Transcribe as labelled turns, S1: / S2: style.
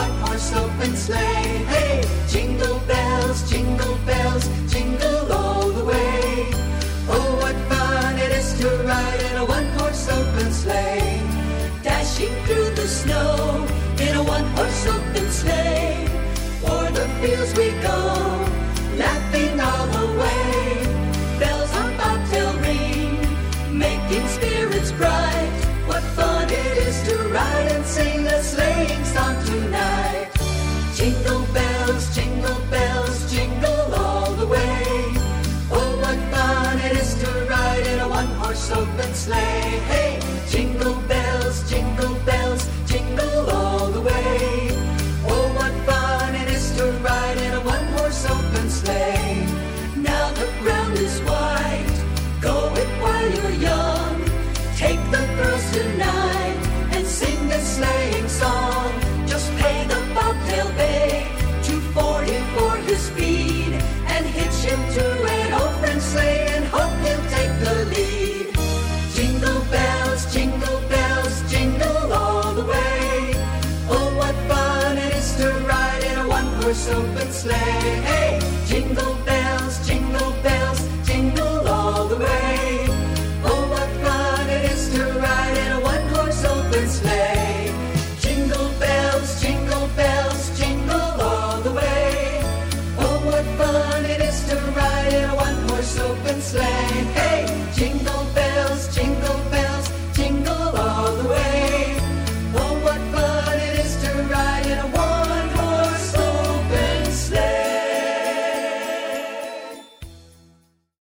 S1: one-horse open sleigh. Hey, jingle bells, jingle all the way. Oh, what fun it is to ride in a one-horse open sleigh. Dashing through the snow in a one-horse open sleigh. O'er the fields we go, laughing all the way. Bells on bobtail ring, making spirits bright. What fun it is to ride and sing a sleighing song tonight. Jingle bells, jingle all the way. Oh, what fun it is to ride in a one-horse open sleigh. Hey, jingle bells, jingle all the way. Oh, what fun it is to ride in a one-horse open sleigh. Now the ground is white, go it while you're young. Take the girls tonight and sing a sleighing song. Just pay the bobtail bay $2.40 for his speed, and hitch him to an old friend's sleigh and hope he'll take the lead. Jingle bells, jingle all the way. Oh, what fun it is to ride in a one-horse open sleigh. Hey, jingle bells,